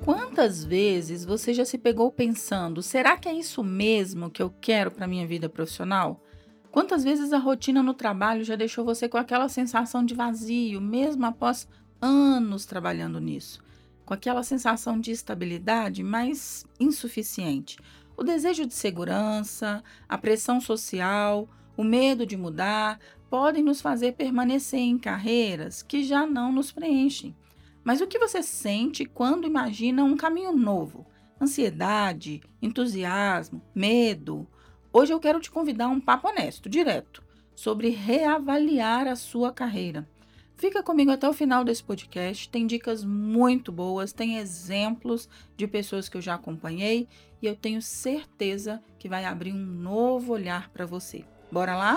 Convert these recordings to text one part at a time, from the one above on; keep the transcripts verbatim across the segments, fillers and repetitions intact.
Quantas vezes você já se pegou pensando: "Será que é isso mesmo que eu quero para minha vida profissional?" Quantas vezes a rotina no trabalho já deixou você com aquela sensação de vazio, mesmo após anos trabalhando nisso? Com aquela sensação de estabilidade, mas insuficiente. O desejo de segurança, a pressão social, o medo de mudar, podem nos fazer permanecer em carreiras que já não nos preenchem. Mas o que você sente quando imagina um caminho novo? Ansiedade, entusiasmo, medo? Hoje eu quero te convidar a um papo honesto, direto, sobre reavaliar a sua carreira. Fica comigo até o final desse podcast, tem dicas muito boas, tem exemplos de pessoas que eu já acompanhei e eu tenho certeza que vai abrir um novo olhar para você. Bora lá?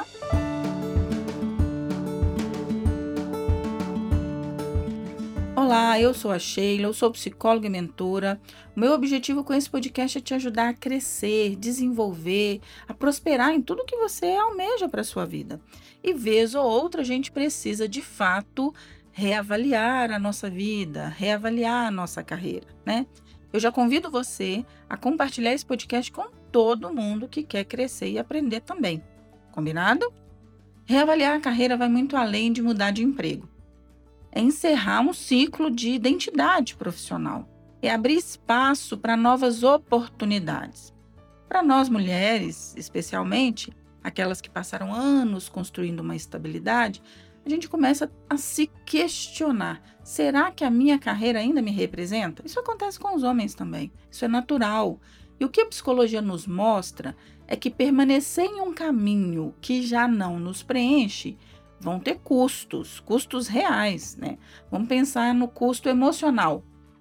Olá, eu sou a Sheila, eu sou psicóloga e mentora. O meu objetivo com esse podcast é te ajudar a crescer, desenvolver, a prosperar em tudo que você almeja para a sua vida. E vez ou outra a gente precisa, de fato, reavaliar a nossa vida, reavaliar a nossa carreira, né? Eu já convido você a compartilhar esse podcast com todo mundo que quer crescer e aprender também. Combinado? Reavaliar a carreira vai muito além de mudar de emprego. É encerrar um ciclo de identidade profissional. É abrir espaço para novas oportunidades. Para nós mulheres, especialmente, aquelas que passaram anos construindo uma estabilidade, a gente começa a se questionar: será que a minha carreira ainda me representa? Isso acontece com os homens também. Isso é natural. E o que a psicologia nos mostra é que permanecer em um caminho que já não nos preenche vão ter custos, custos reais, né? Vamos pensar no custo emocional: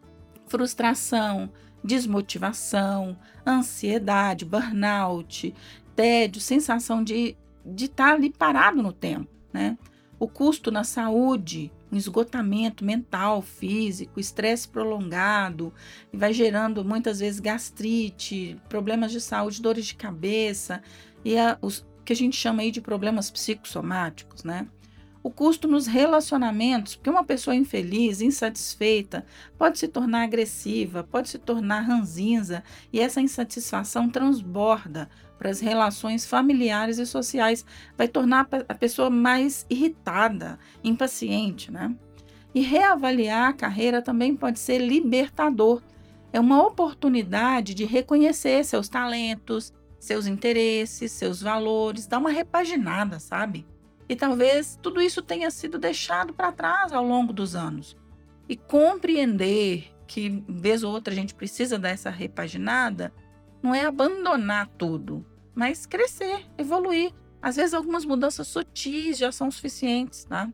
frustração, desmotivação, ansiedade, burnout, tédio, sensação de de estar ali parado no tempo, né? O custo na saúde, um esgotamento mental, físico, estresse prolongado, e vai gerando muitas vezes gastrite, problemas de saúde, dores de cabeça e a, os que a gente chama aí de problemas psicossomáticos, né? O custo nos relacionamentos, porque uma pessoa infeliz, insatisfeita, pode se tornar agressiva, pode se tornar ranzinza, e essa insatisfação transborda para as relações familiares e sociais, vai tornar a pessoa mais irritada, impaciente, né? E reavaliar a carreira também pode ser libertador. É uma oportunidade de reconhecer seus talentos, seus interesses, seus valores, dar uma repaginada, sabe? E talvez tudo isso tenha sido deixado para trás ao longo dos anos. E compreender que, vez ou outra, a gente precisa dessa repaginada, não é abandonar tudo, mas crescer, evoluir. Às vezes algumas mudanças sutis já são suficientes, tá?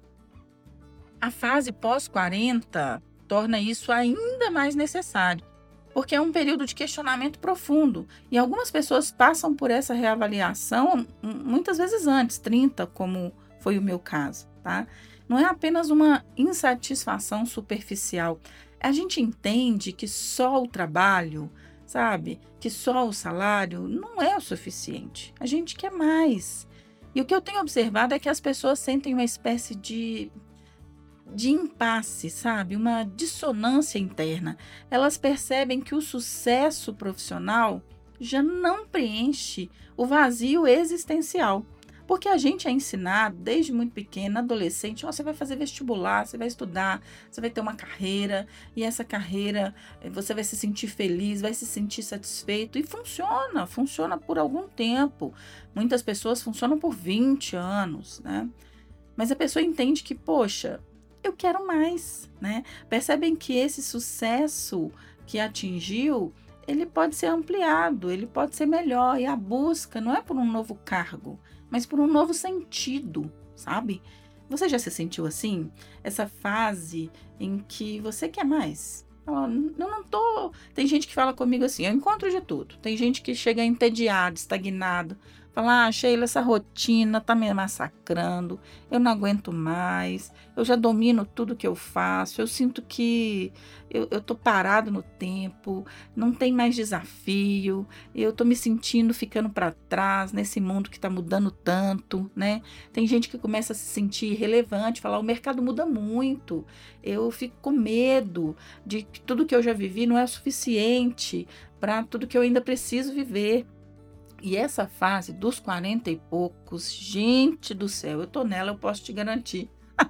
A fase pós quarenta torna isso ainda mais necessário, porque é um período de questionamento profundo. E algumas pessoas passam por essa reavaliação muitas vezes antes, trinta, como foi o meu caso, tá? Não é apenas uma insatisfação superficial. A gente entende que só o trabalho, sabe? Que só o salário não é o suficiente. A gente quer mais. E o que eu tenho observado é que as pessoas sentem uma espécie de de impasse, sabe? Uma dissonância interna. Elas percebem que o sucesso profissional já não preenche o vazio existencial. Porque a gente é ensinado desde muito pequena, adolescente: oh, você vai fazer vestibular, você vai estudar, você vai ter uma carreira, e essa carreira você vai se sentir feliz, vai se sentir satisfeito. E funciona, funciona por algum tempo. Muitas pessoas funcionam por vinte anos, né? Mas a pessoa entende que, poxa, eu quero mais, né? Percebem que esse sucesso que atingiu, ele pode ser ampliado, ele pode ser melhor. E a busca não é por um novo cargo, mas por um novo sentido, sabe? Você já se sentiu assim? Essa fase em que você quer mais? Eu não tô... Tem gente que fala comigo assim: eu encontro de tudo. Tem gente que chega entediado, estagnado. Falar, ah, Sheila, essa rotina tá me massacrando, eu não aguento mais, eu já domino tudo que eu faço, eu sinto que eu, eu tô parado no tempo, não tem mais desafio, eu tô me sentindo ficando para trás nesse mundo que tá mudando tanto, né? Tem gente que começa a se sentir irrelevante, falar, o mercado muda muito, eu fico com medo de que tudo que eu já vivi não é o suficiente para tudo que eu ainda preciso viver. E essa fase dos quarenta e poucos, gente do céu, eu tô nela, eu posso te garantir.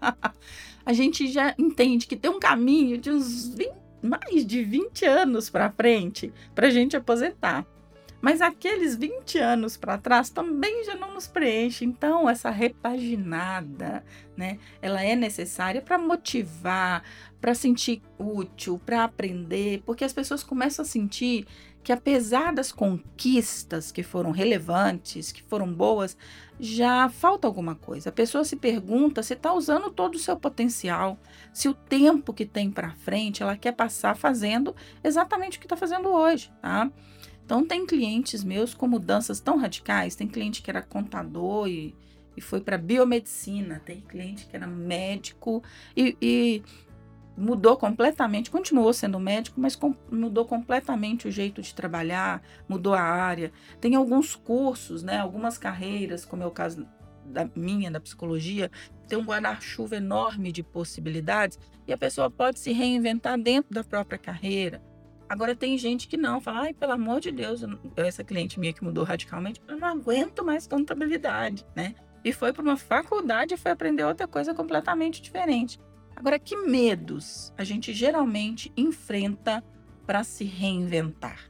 A gente já entende que tem um caminho de uns vinte, mais de vinte anos para frente para a gente aposentar. Mas aqueles vinte anos para trás também já não nos preenche. Então, essa repaginada, né, ela é necessária para motivar, para sentir útil, para aprender, porque as pessoas começam a sentir que, apesar das conquistas que foram relevantes, que foram boas, já falta alguma coisa. A pessoa se pergunta se está usando todo o seu potencial, se o tempo que tem para frente ela quer passar fazendo exatamente o que está fazendo hoje, tá? Então, tem clientes meus com mudanças tão radicais. Tem cliente que era contador e, e foi para biomedicina. Tem cliente que era médico e, e mudou completamente. Continuou sendo médico, mas com, mudou completamente o jeito de trabalhar, mudou a área. Tem alguns cursos, né, algumas carreiras, como é o caso da minha, da psicologia, tem um guarda-chuva enorme de possibilidades e a pessoa pode se reinventar dentro da própria carreira. Agora tem gente que não, fala, ai, pelo amor de Deus, eu não- essa cliente minha que mudou radicalmente, eu não aguento mais contabilidade, né? E foi para uma faculdade e foi aprender outra coisa completamente diferente. Agora, que medos a gente geralmente enfrenta para se reinventar?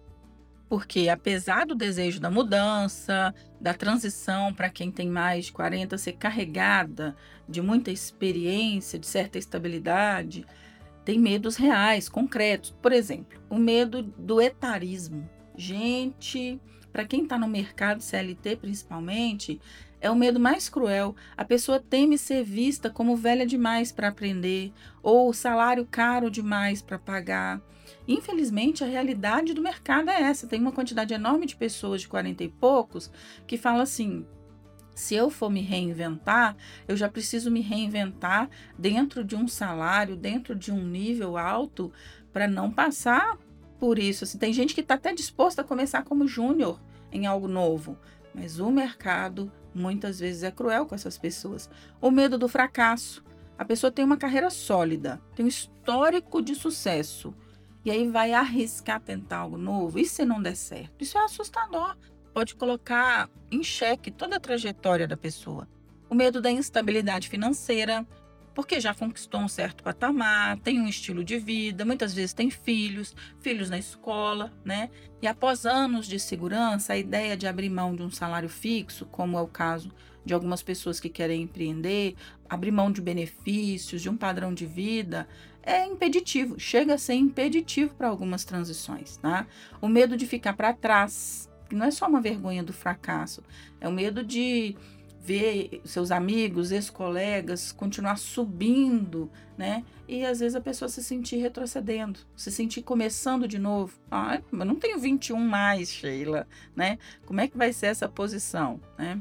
Porque apesar do desejo da mudança, da transição para quem tem mais de quarenta ser carregada de muita experiência, de certa estabilidade, tem medos reais, concretos. Por exemplo, o medo do etarismo. Gente, para quem está no mercado C L T principalmente, é o medo mais cruel. A pessoa teme ser vista como velha demais para aprender ou salário caro demais para pagar. Infelizmente, a realidade do mercado é essa. Tem uma quantidade enorme de pessoas de quarenta e poucos que falam assim: se eu for me reinventar, eu já preciso me reinventar dentro de um salário, dentro de um nível alto, para não passar por isso. Assim, tem gente que está até disposta a começar como júnior em algo novo, mas o mercado muitas vezes é cruel com essas pessoas. O medo do fracasso. A pessoa tem uma carreira sólida, tem um histórico de sucesso, e aí vai arriscar tentar algo novo. E se não der certo? Isso é assustador. Pode colocar em xeque toda a trajetória da pessoa. O medo da instabilidade financeira, porque já conquistou um certo patamar, tem um estilo de vida, muitas vezes tem filhos, filhos na escola, né? E após anos de segurança, a ideia de abrir mão de um salário fixo, como é o caso de algumas pessoas que querem empreender, abrir mão de benefícios, de um padrão de vida, é impeditivo, chega a ser impeditivo para algumas transições, tá? O medo de ficar para trás, que não é só uma vergonha do fracasso, é o medo de ver seus amigos, ex-colegas continuar subindo, né? E às vezes a pessoa se sentir retrocedendo, se sentir começando de novo. Ah, eu não tenho vinte e um mais, Sheila, né? Como é que vai ser essa posição, né?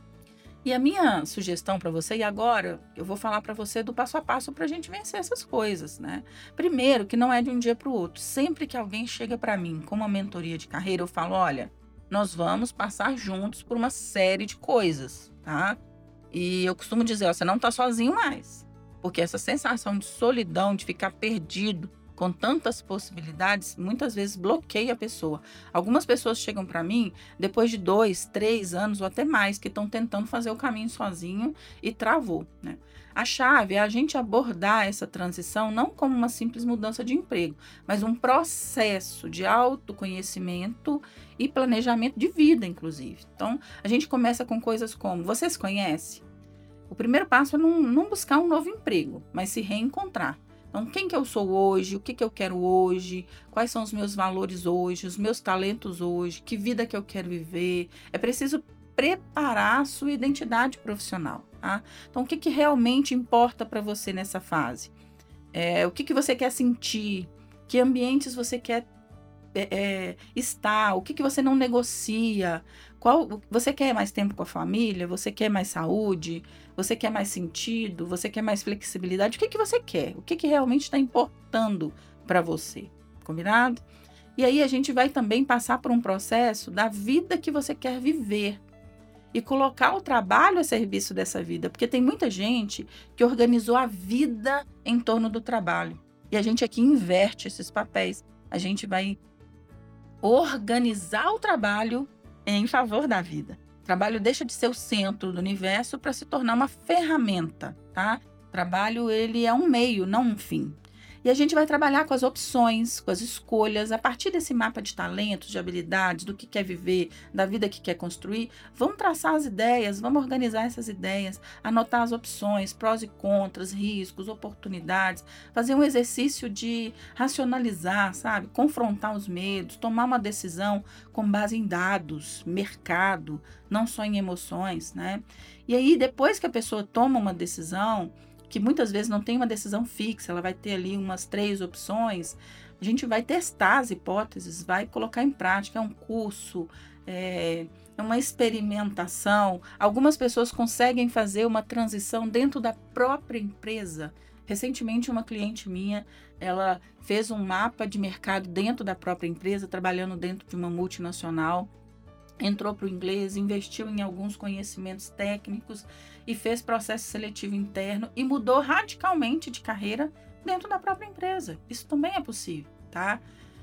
E a minha sugestão para você, e agora eu vou falar para você do passo a passo para a gente vencer essas coisas, né? Primeiro, que não é de um dia para o outro. Sempre que alguém chega para mim com uma mentoria de carreira, eu falo, olha, nós vamos passar juntos por uma série de coisas, tá? E eu costumo dizer, ó, você não tá sozinho mais. Porque essa sensação de solidão, de ficar perdido com tantas possibilidades, muitas vezes bloqueia a pessoa. Algumas pessoas chegam para mim depois de dois, três anos ou até mais, que estão tentando fazer o caminho sozinho e travou, né? A chave é a gente abordar essa transição não como uma simples mudança de emprego, mas um processo de autoconhecimento e planejamento de vida, inclusive. Então, a gente começa com coisas como, você se conhece? O primeiro passo é não, não buscar um novo emprego, mas se reencontrar. Então, quem que eu sou hoje? O que que eu quero hoje? Quais são os meus valores hoje? Os meus talentos hoje? Que vida que eu quero viver? É preciso preparar a sua identidade profissional, tá? Então, o que que realmente importa para você nessa fase? É, o que que você quer sentir? Que ambientes você quer é, é, está, o que, que você não negocia, qual, você quer mais tempo com a família, você quer mais saúde, você quer mais sentido, você quer mais flexibilidade, o que, que você quer, o que, que realmente está importando para você, combinado? E aí a gente vai também passar por um processo da vida que você quer viver e colocar o trabalho a serviço dessa vida, porque tem muita gente que organizou a vida em torno do trabalho. E a gente aqui inverte esses papéis. A gente vai organizar o trabalho em favor da vida. O trabalho deixa de ser o centro do universo para se tornar uma ferramenta, tá? O trabalho, ele é um meio, não um fim. E a gente vai trabalhar com as opções, com as escolhas, a partir desse mapa de talentos, de habilidades, do que quer viver, da vida que quer construir. Vamos traçar as ideias, vamos organizar essas ideias, anotar as opções, prós e contras, riscos, oportunidades, fazer um exercício de racionalizar, sabe? Confrontar os medos, tomar uma decisão com base em dados, mercado, não só em emoções, né? E aí, depois que a pessoa toma uma decisão, que muitas vezes não tem uma decisão fixa, ela vai ter ali umas três opções, a gente vai testar as hipóteses, vai colocar em prática, é um curso, é, é uma experimentação. Algumas pessoas conseguem fazer uma transição dentro da própria empresa. Recentemente, uma cliente minha, ela fez um mapa de mercado dentro da própria empresa, trabalhando dentro de uma multinacional, entrou para o inglês, investiu em alguns conhecimentos técnicos e fez processo seletivo interno e mudou radicalmente de carreira dentro da própria empresa. Isso também é possível, tá?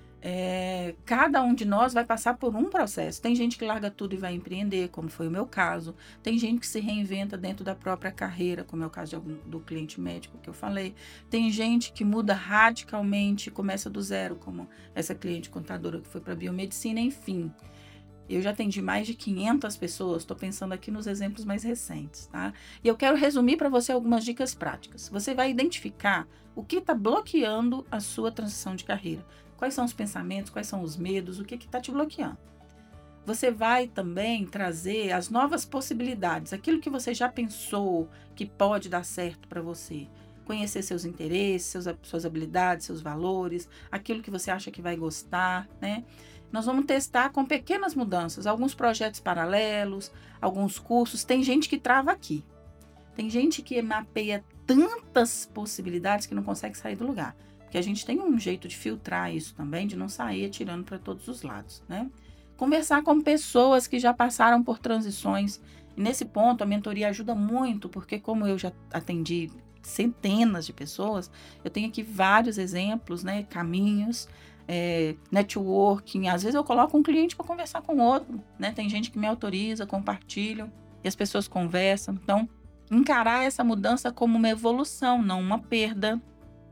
É, cada um de nós vai passar por um processo. Tem gente que larga tudo e vai empreender, como foi o meu caso. Tem gente que se reinventa dentro da própria carreira, como é o caso de algum, do cliente médico que eu falei. Tem gente que muda radicalmente, começa do zero, como essa cliente contadora que foi para a biomedicina, enfim. Eu já atendi mais de quinhentas pessoas, estou pensando aqui nos exemplos mais recentes, tá? E eu quero resumir para você algumas dicas práticas. Você vai identificar o que está bloqueando a sua transição de carreira. Quais são os pensamentos, quais são os medos, o que está te bloqueando. Você vai também trazer as novas possibilidades, aquilo que você já pensou que pode dar certo para você. Conhecer seus interesses, seus, suas habilidades, seus valores, aquilo que você acha que vai gostar, né? Nós vamos testar com pequenas mudanças, alguns projetos paralelos, alguns cursos. Tem gente que trava aqui. Tem gente que mapeia tantas possibilidades que não consegue sair do lugar. Porque a gente tem um jeito de filtrar isso também, de não sair atirando para todos os lados, né? Conversar com pessoas que já passaram por transições. E nesse ponto, a mentoria ajuda muito, porque como eu já atendi centenas de pessoas, eu tenho aqui vários exemplos, né? Caminhos, É, networking, às vezes eu coloco um cliente para conversar com outro, né? Tem gente que me autoriza, compartilho e as pessoas conversam. Então, encarar essa mudança como uma evolução, não uma perda.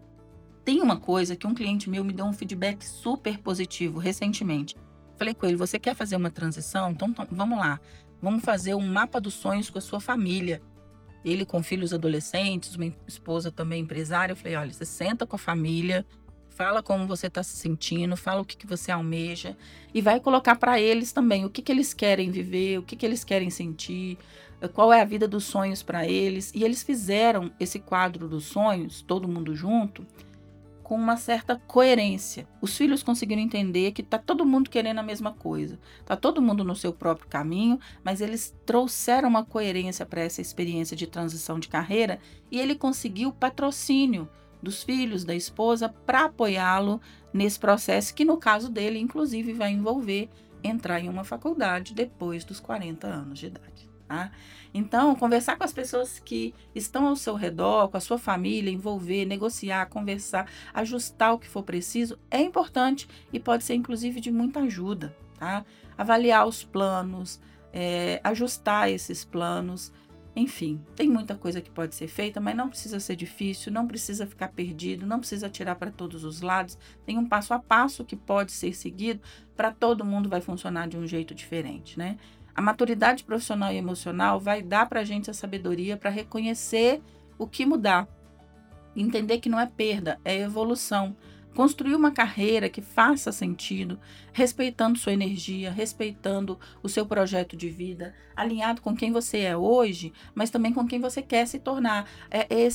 Tem uma coisa que um cliente meu me deu um feedback super positivo recentemente. Falei com ele, você quer fazer uma transição? Então, então vamos lá, vamos fazer um mapa dos sonhos com a sua família. Ele com filhos adolescentes, uma esposa também empresária. Eu falei, olha, você senta com a família, fala como você está se sentindo, fala o que, que você almeja e vai colocar para eles também o que, que eles querem viver, o que, que eles querem sentir, qual é a vida dos sonhos para eles. E eles fizeram esse quadro dos sonhos, todo mundo junto, com uma certa coerência. Os filhos conseguiram entender que está todo mundo querendo a mesma coisa, está todo mundo no seu próprio caminho, mas eles trouxeram uma coerência para essa experiência de transição de carreira e ele conseguiu patrocínio dos filhos, da esposa, para apoiá-lo nesse processo, que no caso dele, inclusive, vai envolver entrar em uma faculdade depois dos quarenta anos de idade. Tá? Então, conversar com as pessoas que estão ao seu redor, com a sua família, envolver, negociar, conversar, ajustar o que for preciso, é importante e pode ser, inclusive, de muita ajuda. Tá? Avaliar os planos, é, ajustar esses planos. Enfim, tem muita coisa que pode ser feita, mas não precisa ser difícil, não precisa ficar perdido, não precisa tirar para todos os lados. Tem um passo a passo que pode ser seguido, para todo mundo vai funcionar de um jeito diferente, né? A maturidade profissional e emocional vai dar para a gente a sabedoria para reconhecer o que mudar. Entender que não é perda, é evolução. Construir uma carreira que faça sentido, respeitando sua energia, respeitando o seu projeto de vida, alinhado com quem você é hoje, mas também com quem você quer se tornar. É esse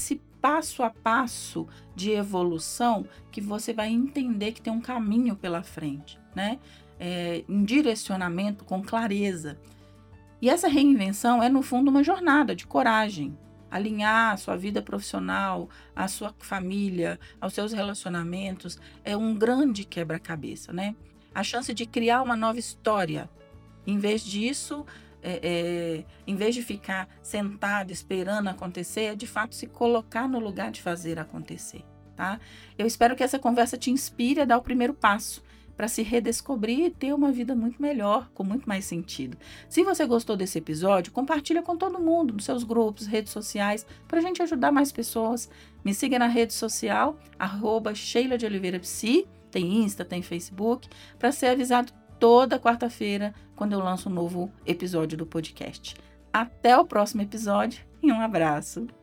passo a passo de evolução que você vai entender que tem um caminho pela frente, né? É, um direcionamento com clareza. E essa reinvenção é, no fundo, uma jornada de coragem. Alinhar a sua vida profissional, a sua família, aos seus relacionamentos, é um grande quebra-cabeça, né? A chance de criar uma nova história. Em vez disso, é, é, em vez de ficar sentado esperando acontecer, é de fato se colocar no lugar de fazer acontecer, tá? Eu espero que essa conversa te inspire a dar o primeiro passo para se redescobrir e ter uma vida muito melhor, com muito mais sentido. Se você gostou desse episódio, compartilha com todo mundo, nos seus grupos, redes sociais, para a gente ajudar mais pessoas. Me siga na rede social, arroba Sheila de Oliveira Psi, tem Insta, tem Facebook, para ser avisado toda quarta-feira quando eu lanço um novo episódio do podcast. Até o próximo episódio e um abraço!